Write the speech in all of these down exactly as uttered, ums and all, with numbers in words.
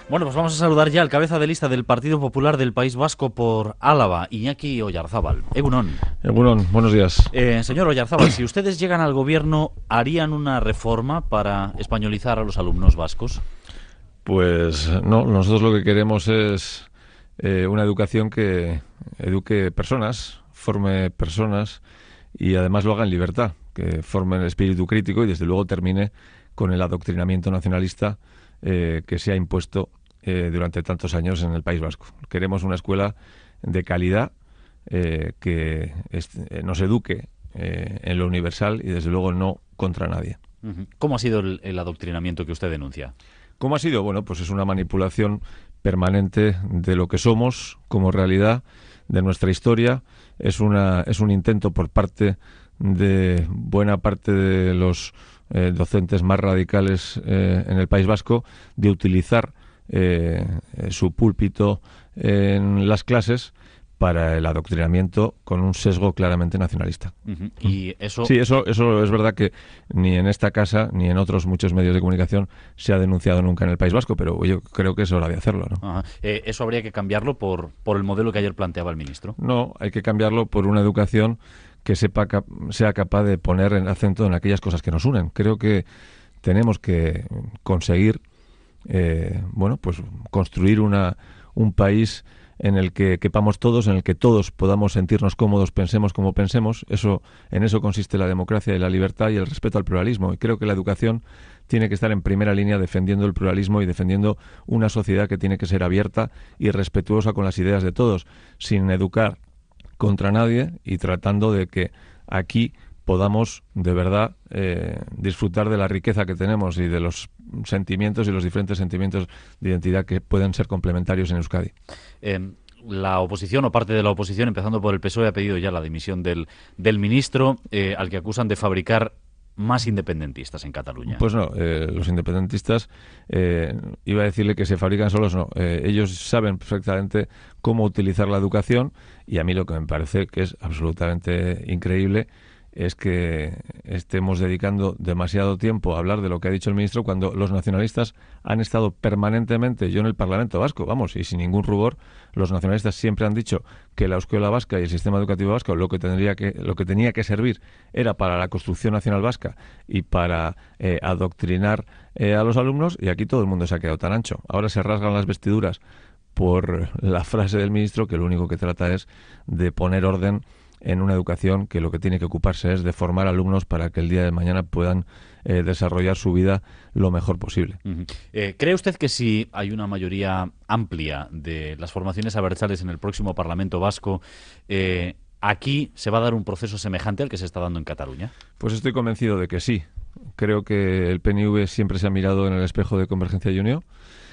Bueno, pues vamos a saludar ya al cabeza de lista del Partido Popular del País Vasco por Álava, Iñaki Oyarzábal. Egunon. Egunon, buenos días. Eh, señor Oyarzábal, si ustedes llegan al gobierno, ¿harían una reforma para españolizar a los alumnos vascos? Pues no, nosotros lo que queremos es eh, una educación que eduque personas, forme personas y además lo haga en libertad, que forme el espíritu crítico y desde luego termine con el adoctrinamiento nacionalista eh, que se ha impuesto eh, durante tantos años en el País Vasco. Queremos una escuela de calidad eh, que est- eh, nos eduque eh, en lo universal y desde luego no contra nadie. Uh-huh. ¿Cómo ha sido el, el adoctrinamiento que usted denuncia? ¿Cómo ha sido? Bueno, pues es una manipulación permanente de lo que somos como realidad, de nuestra historia. Es una es un intento por parte de buena parte de los eh, docentes más radicales eh, en el País Vasco de utilizar eh, eh, su púlpito en las clases para el adoctrinamiento con un sesgo claramente nacionalista. Uh-huh. Y eso... Sí, eso, eso es verdad que ni en esta casa ni en otros muchos medios de comunicación se ha denunciado nunca en el País Vasco, pero yo creo que es hora de hacerlo, ¿no? Uh-huh. Eh, eso habría que cambiarlo por, por el modelo que ayer planteaba el ministro. No, hay que cambiarlo por una educación que sepa cap- sea capaz de poner el acento en aquellas cosas que nos unen. Creo que tenemos que conseguir, eh, bueno, pues construir una un país en el que quepamos todos, en el que todos podamos sentirnos cómodos, pensemos como pensemos. Eso, en eso consiste la democracia y la libertad y el respeto al pluralismo. Y creo que la educación tiene que estar en primera línea defendiendo el pluralismo y defendiendo una sociedad que tiene que ser abierta y respetuosa con las ideas de todos, sin educar contra nadie y tratando de que aquí podamos de verdad eh, disfrutar de la riqueza que tenemos y de los sentimientos y los diferentes sentimientos de identidad que pueden ser complementarios en Euskadi. Eh, la oposición o parte de la oposición, empezando por el P S O E, ha pedido ya la dimisión del, del ministro, eh, al que acusan de fabricar más independentistas en Cataluña. Pues no, eh, los independentistas, eh, iba a decirle que se fabrican solos, no. Eh, ellos saben perfectamente cómo utilizar la educación y a mí lo que me parece que es absolutamente increíble es que estemos dedicando demasiado tiempo a hablar de lo que ha dicho el ministro cuando los nacionalistas han estado permanentemente, yo en el Parlamento Vasco, vamos, y sin ningún rubor, los nacionalistas siempre han dicho que la escuela vasca y el sistema educativo vasco lo que tendría que lo que tenía que servir era para la construcción nacional vasca y para eh, adoctrinar eh, a los alumnos, y aquí todo el mundo se ha quedado tan ancho. Ahora se rasgan las vestiduras por la frase del ministro que lo único que trata es de poner orden en una educación que lo que tiene que ocuparse es de formar alumnos para que el día de mañana puedan eh, desarrollar su vida lo mejor posible. Uh-huh. Eh, ¿Cree usted que si hay una mayoría amplia de las formaciones abertzales en el próximo Parlamento Vasco, eh, aquí se va a dar un proceso semejante al que se está dando en Cataluña? Pues estoy convencido de que sí. Creo que el P N V siempre se ha mirado en el espejo de Convergencia y Unió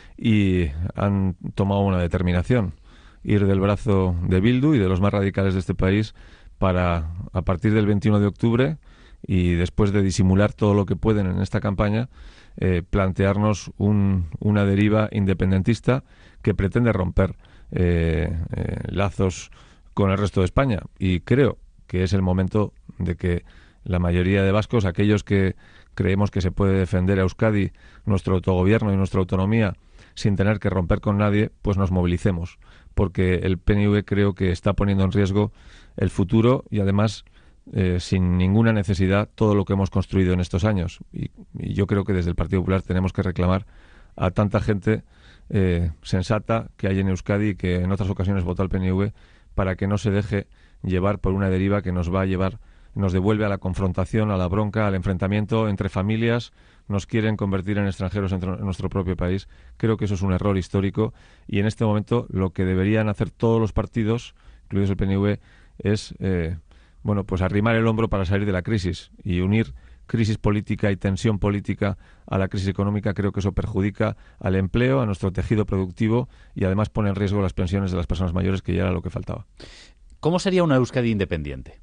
y han tomado una determinación: ir del brazo de Bildu y de los más radicales de este país para, a partir del veintiuno de octubre y después de disimular todo lo que pueden en esta campaña, eh, plantearnos un, una deriva independentista que pretende romper eh, eh, lazos con el resto de España. Y creo que es el momento de que la mayoría de vascos, aquellos que creemos que se puede defender a Euskadi, nuestro autogobierno y nuestra autonomía, sin tener que romper con nadie, pues nos movilicemos, porque el P N V creo que está poniendo en riesgo el futuro y además eh, sin ninguna necesidad todo lo que hemos construido en estos años. Y, y yo creo que desde el Partido Popular tenemos que reclamar a tanta gente eh, sensata que hay en Euskadi y que en otras ocasiones votó al P N V para que no se deje llevar por una deriva que nos va a llevar, nos devuelve a la confrontación, a la bronca, al enfrentamiento entre familias. Nos quieren convertir en extranjeros en nuestro propio país. Creo que eso es un error histórico y en este momento lo que deberían hacer todos los partidos, incluidos el P N V, es eh, bueno, pues arrimar el hombro para salir de la crisis y unir crisis política y tensión política a la crisis económica. Creo que eso perjudica al empleo, a nuestro tejido productivo y además pone en riesgo las pensiones de las personas mayores, que ya era lo que faltaba. ¿Cómo sería una Euskadi independiente?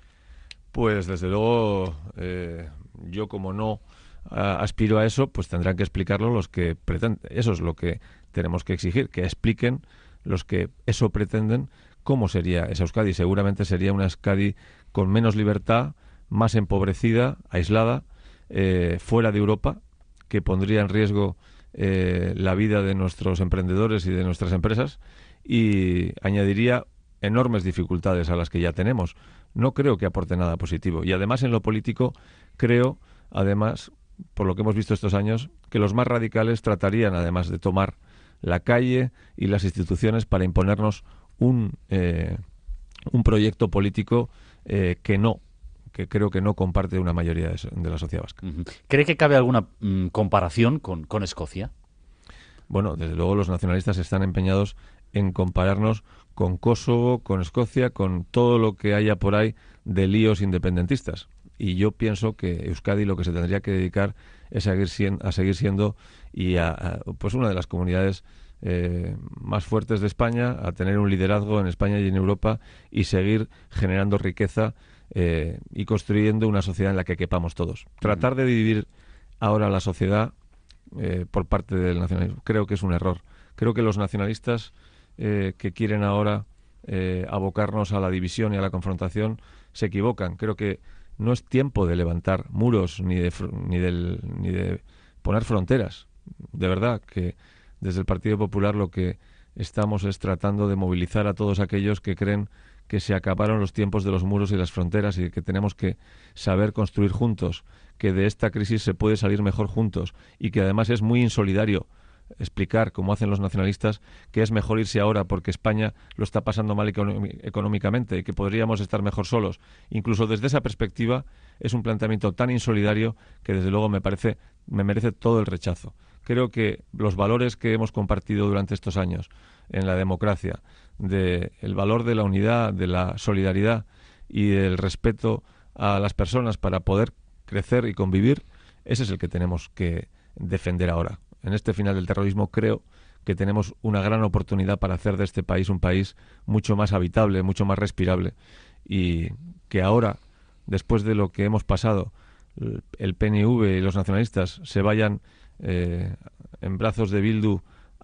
Pues desde luego eh, yo como no a, aspiro a eso, pues tendrán que explicarlo los que pretenden. Eso es lo que tenemos que exigir, que expliquen los que eso pretenden cómo sería esa Euskadi. Seguramente sería una Euskadi con menos libertad, más empobrecida, aislada, eh, fuera de Europa, que pondría en riesgo eh, la vida de nuestros emprendedores y de nuestras empresas, y añadiría enormes dificultades a las que ya tenemos. No creo que aporte nada positivo. Y además, en lo político, creo, además, por lo que hemos visto estos años, que los más radicales tratarían, además, de tomar la calle y las instituciones para imponernos un, eh, un proyecto político eh, que no, que creo que no comparte una mayoría de, de la sociedad vasca. ¿Cree que cabe alguna mm, comparación con, con Escocia? Bueno, desde luego los nacionalistas están empeñados en compararnos con Kosovo, con Escocia, con todo lo que haya por ahí de líos independentistas. Y yo pienso que Euskadi lo que se tendría que dedicar es a seguir siendo, a seguir siendo y a, a, pues una de las comunidades eh, más fuertes de España, a tener un liderazgo en España y en Europa y seguir generando riqueza eh, y construyendo una sociedad en la que quepamos todos. Tratar de dividir ahora la sociedad eh, por parte del nacionalismo creo que es un error. Creo que los nacionalistas eh, que quieren ahora eh, abocarnos a la división y a la confrontación se equivocan. Creo que no es tiempo de levantar muros ni de, ni, del, ni de poner fronteras. De verdad que desde el Partido Popular lo que estamos es tratando de movilizar a todos aquellos que creen que se acabaron los tiempos de los muros y las fronteras y que tenemos que saber construir juntos, que de esta crisis se puede salir mejor juntos y que además es muy insolidario explicar, como hacen los nacionalistas, que es mejor irse ahora porque España lo está pasando mal económicamente y que podríamos estar mejor solos. Incluso desde esa perspectiva es un planteamiento tan insolidario que desde luego me parece, me merece todo el rechazo. Creo que los valores que hemos compartido durante estos años en la democracia, de el valor de la unidad, de la solidaridad y del respeto a las personas para poder crecer y convivir, ese es el que tenemos que defender ahora. En este final del terrorismo creo que tenemos una gran oportunidad para hacer de este país un país mucho más habitable, mucho más respirable, y que ahora, después de lo que hemos pasado, el P N V y los nacionalistas se vayan eh, en brazos de Bildu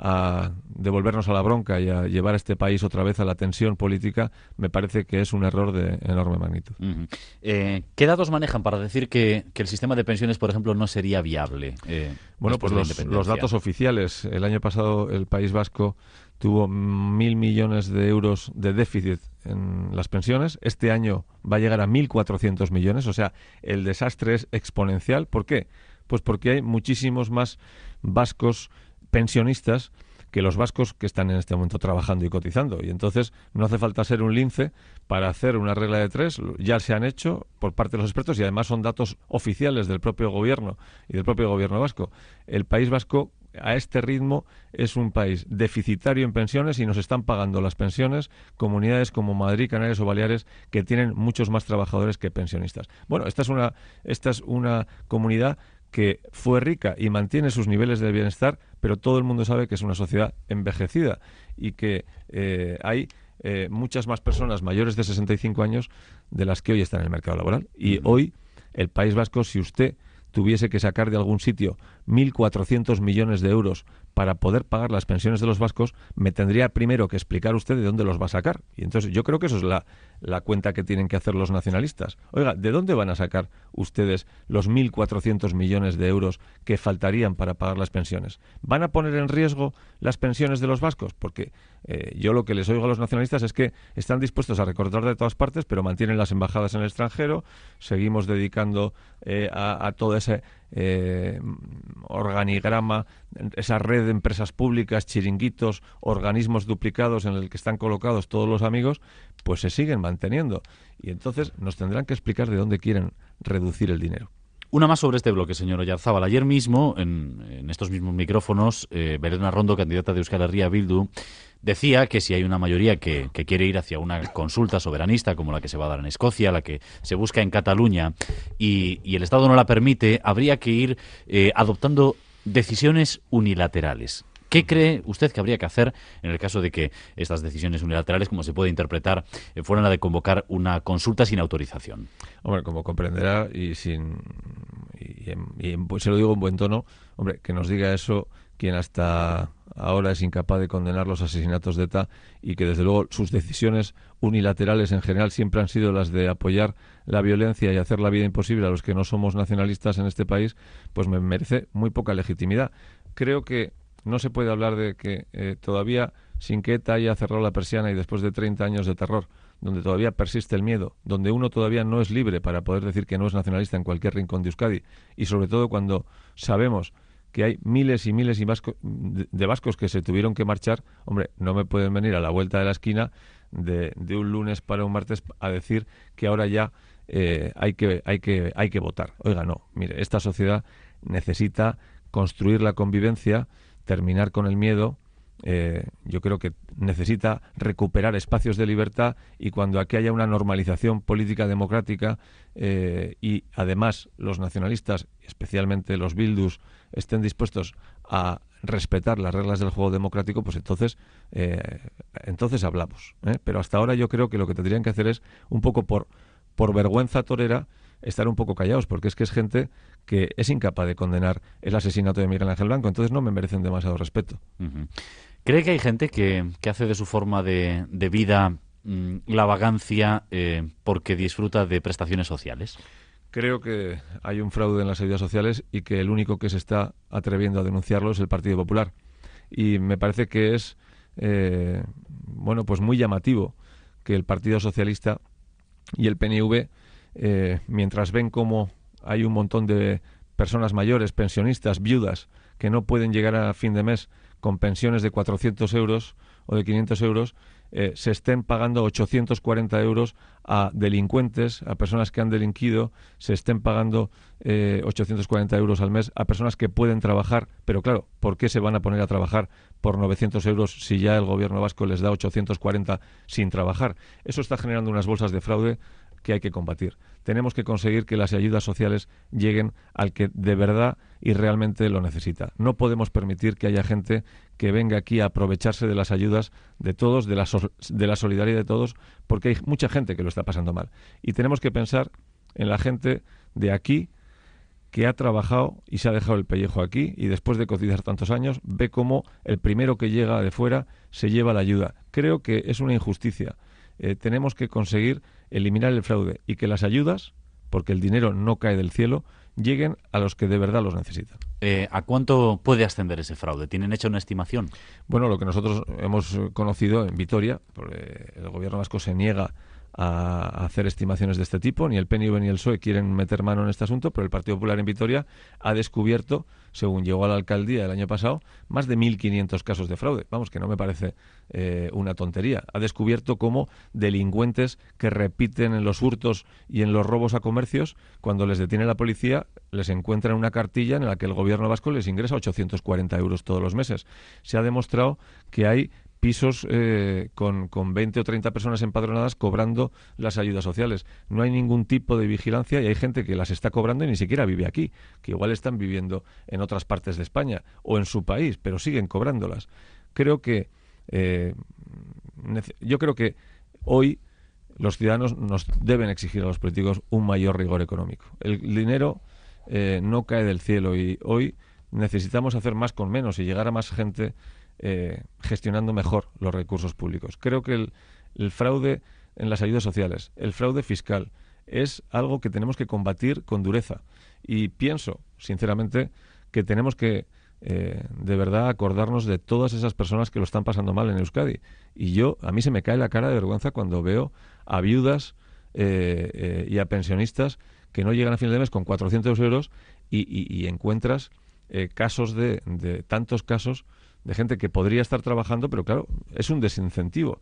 a devolvernos a la bronca y a llevar a este país otra vez a la tensión política, me parece que es un error de enorme magnitud. Uh-huh. Eh, ¿Qué datos manejan para decir que, que el sistema de pensiones, por ejemplo, no sería viable? Eh, bueno, pues los, los datos oficiales. El año pasado el País Vasco tuvo mil millones de euros de déficit en las pensiones. Este año va a llegar a mil cuatrocientos millones. O sea, el desastre es exponencial. ¿Por qué? Pues porque hay muchísimos más vascos pensionistas que los vascos que están en este momento trabajando y cotizando. Y entonces no hace falta ser un lince para hacer una regla de tres. Ya se han hecho por parte de los expertos y además son datos oficiales del propio gobierno y del propio gobierno vasco. El País Vasco a este ritmo es un país deficitario en pensiones y nos están pagando las pensiones comunidades como Madrid, Canarias o Baleares, que tienen muchos más trabajadores que pensionistas. Bueno, esta es una, esta es una comunidad que fue rica y mantiene sus niveles de bienestar, pero todo el mundo sabe que es una sociedad envejecida y que eh, hay eh, muchas más personas mayores de sesenta y cinco años de las que hoy están en el mercado laboral. Y uh-huh. hoy el País Vasco, si usted tuviese que sacar de algún sitio mil cuatrocientos millones de euros para poder pagar las pensiones de los vascos, me tendría primero que explicar usted de dónde los va a sacar. Y entonces yo creo que eso es la, la cuenta que tienen que hacer los nacionalistas. Oiga, ¿de dónde van a sacar ustedes los mil cuatrocientos millones de euros que faltarían para pagar las pensiones? ¿Van a poner en riesgo las pensiones de los vascos? Porque eh, yo lo que les oigo a los nacionalistas es que están dispuestos a recortar de todas partes, pero mantienen las embajadas en el extranjero, seguimos dedicando eh, a, a todo ese eh, organigrama, esa red de empresas públicas, chiringuitos, organismos duplicados en el que están colocados todos los amigos, pues se siguen manteniendo. Y entonces nos tendrán que explicar de dónde quieren reducir el dinero. Una más sobre este bloque, señor Oyarzábal. Ayer mismo, en, en estos mismos micrófonos, eh, Belén Arrondo, candidata de Euskal Herria Bildu, decía que si hay una mayoría que, que quiere ir hacia una consulta soberanista, como la que se va a dar en Escocia, la que se busca en Cataluña, y, y el Estado no la permite, habría que ir eh, adoptando decisiones unilaterales. ¿Qué cree usted que habría que hacer en el caso de que estas decisiones unilaterales, como se puede interpretar, eh, fueran la de convocar una consulta sin autorización? Hombre, como comprenderá, y sin y, y, y se lo digo en buen tono, hombre, que nos diga eso quien hasta ahora es incapaz de condenar los asesinatos de ETA y que desde luego sus decisiones unilaterales en general siempre han sido las de apoyar la violencia y hacer la vida imposible a los que no somos nacionalistas en este país, pues me merece muy poca legitimidad. creo que no se puede hablar de que eh, todavía, sin que ETA haya cerrado la persiana y después de treinta años de terror, donde todavía persiste el miedo, donde uno todavía no es libre para poder decir que no es nacionalista en cualquier rincón de Euskadi, y sobre todo cuando sabemos que hay miles y miles y vasco, de, de vascos que se tuvieron que marchar, hombre, no me pueden venir a la vuelta de la esquina de, de un lunes para un martes a decir que ahora ya eh, hay que, hay que, hay que votar. Oiga, no, mire, esta sociedad necesita construir la convivencia, terminar con el miedo. Eh, yo creo que necesita recuperar espacios de libertad, y cuando aquí haya una normalización política democrática eh, y además los nacionalistas, especialmente los Bildus, estén dispuestos a respetar las reglas del juego democrático, pues entonces eh, entonces hablamos, ¿eh? Pero hasta ahora yo creo que lo que tendrían que hacer es, un poco por, por vergüenza torera, estar un poco callados, porque es que es gente que es incapaz de condenar el asesinato de Miguel Ángel Blanco, entonces no me merecen demasiado respeto. Uh-huh. ¿Cree que hay gente que, que hace de su forma de, de vida mmm, la vagancia eh, porque disfruta de prestaciones sociales? Creo que hay un fraude en las ayudas sociales y que el único que se está atreviendo a denunciarlo es el Partido Popular. Y me parece que es eh, bueno, pues muy llamativo que el Partido Socialista y el P N V, eh, mientras ven cómo hay un montón de personas mayores, pensionistas, viudas, que no pueden llegar a fin de mes con pensiones de cuatrocientos euros o de quinientos euros, eh, se estén pagando ochocientos cuarenta euros a delincuentes, a personas que han delinquido, se estén pagando eh, ochocientos cuarenta euros al mes a personas que pueden trabajar. Pero claro, ¿por qué se van a poner a trabajar por novecientos euros si ya el gobierno vasco les da ochocientos cuarenta sin trabajar? Eso está generando unas bolsas de fraude que hay que combatir. Tenemos que conseguir que las ayudas sociales lleguen al que de verdad y realmente lo necesita. No podemos permitir que haya gente que venga aquí a aprovecharse de las ayudas de todos, de la, so- de la solidaridad de todos, porque hay mucha gente que lo está pasando mal. Y tenemos que pensar en la gente de aquí que ha trabajado y se ha dejado el pellejo aquí, y después de cotizar tantos años ve cómo el primero que llega de fuera se lleva la ayuda. Creo que es una injusticia. Eh, tenemos que conseguir eliminar el fraude y que las ayudas, porque el dinero no cae del cielo, lleguen a los que de verdad los necesitan. Eh, ¿A cuánto puede ascender ese fraude? ¿Tienen hecha una estimación? Bueno, lo que nosotros hemos conocido en Vitoria, porque el gobierno vasco se niega a hacer estimaciones de este tipo, ni el P N V ni el P S O E quieren meter mano en este asunto, pero el Partido Popular en Vitoria ha descubierto, según llegó a la alcaldía el año pasado, más de mil quinientos casos de fraude. Vamos, que no me parece eh, una tontería. Ha descubierto cómo delincuentes que repiten en los hurtos y en los robos a comercios, cuando les detiene la policía, les encuentran una cartilla en la que el gobierno vasco les ingresa ochocientos cuarenta euros todos los meses. Se ha demostrado que hay pisos eh, con, con veinte o treinta personas empadronadas cobrando las ayudas sociales. No hay ningún tipo de vigilancia y hay gente que las está cobrando y ni siquiera vive aquí, que igual están viviendo en otras partes de España o en su país, pero siguen cobrándolas. Creo que eh, yo creo que hoy los ciudadanos nos deben exigir a los políticos un mayor rigor económico. El dinero eh, no cae del cielo y hoy necesitamos hacer más con menos y llegar a más gente Eh, gestionando mejor los recursos públicos. Creo que el, el fraude en las ayudas sociales, el fraude fiscal, es algo que tenemos que combatir con dureza. Y pienso, sinceramente, que tenemos que, eh, de verdad, acordarnos de todas esas personas que lo están pasando mal en Euskadi. Y yo, a mí se me cae la cara de vergüenza cuando veo a viudas eh, eh, y a pensionistas que no llegan a fin de mes con cuatrocientos euros y, y, y encuentras eh, casos de, de tantos casos de gente que podría estar trabajando, pero claro, es un desincentivo.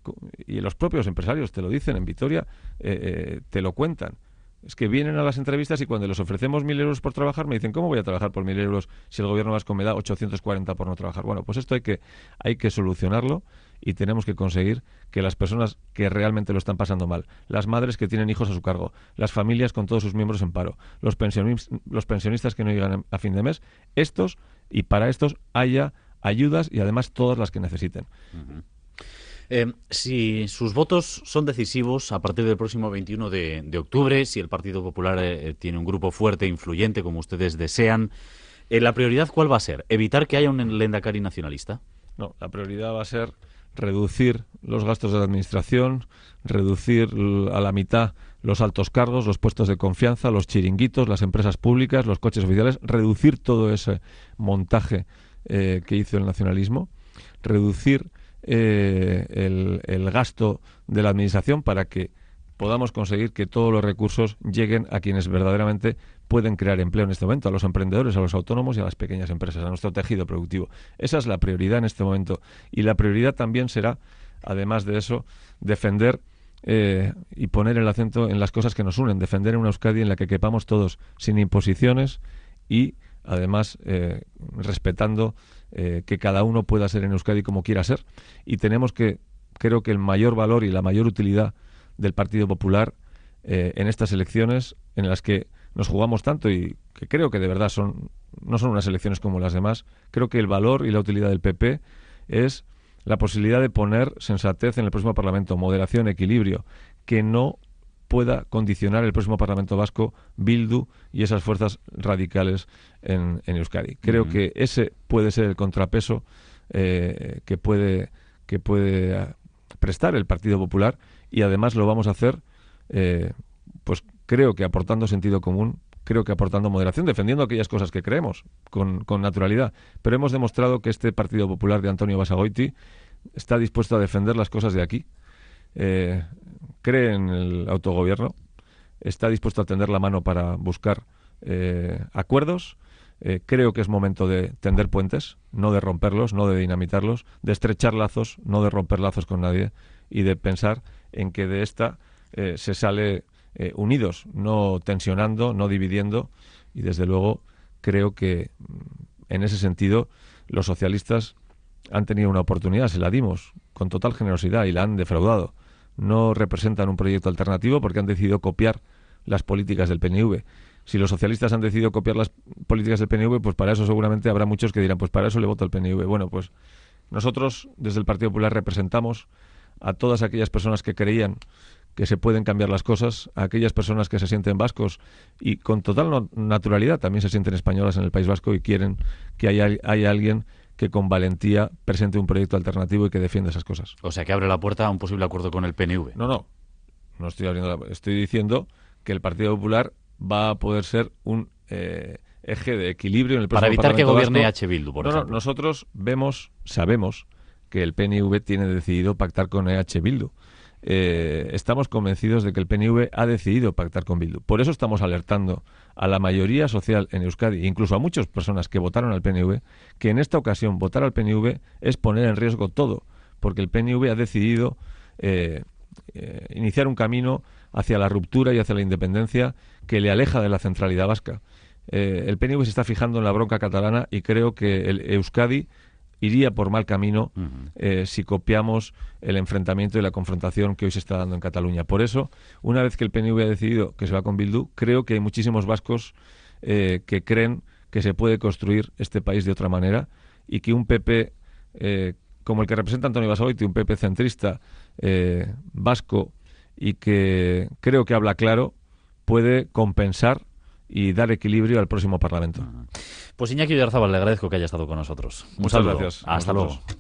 Y los propios empresarios te lo dicen en Vitoria, eh, eh, te lo cuentan. Es que vienen a las entrevistas y cuando les ofrecemos mil euros por trabajar, me dicen, ¿cómo voy a trabajar por mil euros si el gobierno vasco me da ochocientos cuarenta por no trabajar? Bueno, pues esto hay que, hay que solucionarlo y tenemos que conseguir que las personas que realmente lo están pasando mal, las madres que tienen hijos a su cargo, las familias con todos sus miembros en paro, los pensionistas, los pensionistas que no llegan a fin de mes, estos, y para estos haya ayudas y además todas las que necesiten. Uh-huh. Eh, si sus votos son decisivos a partir del próximo veintiuno de, de octubre, si el Partido Popular eh, tiene un grupo fuerte e influyente como ustedes desean, eh, ¿la prioridad cuál va a ser? ¿Evitar que haya un Lehendakari nacionalista? No, la prioridad va a ser reducir los gastos de la administración, reducir a la mitad los altos cargos, los puestos de confianza, los chiringuitos, las empresas públicas, los coches oficiales, reducir todo ese montaje eh, que hizo el nacionalismo, reducir eh, el, el gasto de la administración para que podamos conseguir que todos los recursos lleguen a quienes verdaderamente pueden crear empleo en este momento, a los emprendedores, a los autónomos y a las pequeñas empresas, a nuestro tejido productivo. Esa es la prioridad en este momento. Y la prioridad también será, además de eso, defender eh, y poner el acento en las cosas que nos unen, defender una Euskadi en la que quepamos todos sin imposiciones y, además, eh, respetando eh, que cada uno pueda ser en Euskadi como quiera ser. Y tenemos que, creo que el mayor valor y la mayor utilidad del Partido Popular eh, en estas elecciones en las que nos jugamos tanto y que creo que de verdad son no son unas elecciones como las demás. Creo que el valor y la utilidad del P P es la posibilidad de poner sensatez en el próximo Parlamento, moderación, equilibrio, que no pueda condicionar el próximo Parlamento vasco Bildu y esas fuerzas radicales en, en Euskadi. Creo uh-huh. que ese puede ser el contrapeso eh, que puede que puede prestar el Partido Popular. Y además lo vamos a hacer, eh, pues creo que aportando sentido común, creo que aportando moderación, defendiendo aquellas cosas que creemos con, con naturalidad. Pero hemos demostrado que este Partido Popular de Antonio Basagoiti está dispuesto a defender las cosas de aquí, eh, cree en el autogobierno, está dispuesto a tender la mano para buscar eh, acuerdos. Eh, creo que es momento de tender puentes, no de romperlos, no de dinamitarlos, de estrechar lazos, no de romper lazos con nadie, y de pensar en que de esta eh, se sale eh, unidos, no tensionando, no dividiendo, y desde luego creo que en ese sentido los socialistas han tenido una oportunidad, se la dimos con total generosidad y la han defraudado. No representan un proyecto alternativo porque han decidido copiar las políticas del P N V. Si los socialistas han decidido copiar las políticas del P N V, pues para eso seguramente habrá muchos que dirán, pues para eso le voto al P N V. Bueno, pues nosotros desde el Partido Popular representamos a todas aquellas personas que creían que se pueden cambiar las cosas, a aquellas personas que se sienten vascos y con total no- naturalidad también se sienten españolas en el País Vasco y quieren que haya, haya alguien que con valentía presente un proyecto alternativo y que defienda esas cosas. O sea, que abre la puerta a un posible acuerdo con el P N V. No, no, no estoy abriendo la, estoy diciendo que el Partido Popular va a poder ser un eh, eje de equilibrio en el próximo Para evitar que Parlamento gobierne Vasco. H. Bildu, por no, ejemplo. No, nosotros vemos, sabemos que el P N V tiene decidido pactar con H. Bildu. Eh, estamos convencidos de que el P N V ha decidido pactar con Bildu. Por eso estamos alertando a la mayoría social en Euskadi, incluso a muchas personas que votaron al P N V, que en esta ocasión votar al P N V es poner en riesgo todo, porque el P N V ha decidido eh, eh, iniciar un camino hacia la ruptura y hacia la independencia que le aleja de la centralidad vasca. Eh, el P N V se está fijando en la bronca catalana y creo que el Euskadi iría por mal camino uh-huh. eh, si copiamos el enfrentamiento y la confrontación que hoy se está dando en Cataluña. Por eso, una vez que el P N V ha decidido que se va con Bildu, creo que hay muchísimos vascos eh, que creen que se puede construir este país de otra manera y que un P P eh, como el que representa Antonio Basagoiti, un P P centrista eh, vasco y que creo que habla claro, puede compensar y dar equilibrio al próximo Parlamento. Pues Iñaki Oyarzábal, le agradezco que haya estado con nosotros. Un Muchas saludo. gracias. Hasta luego.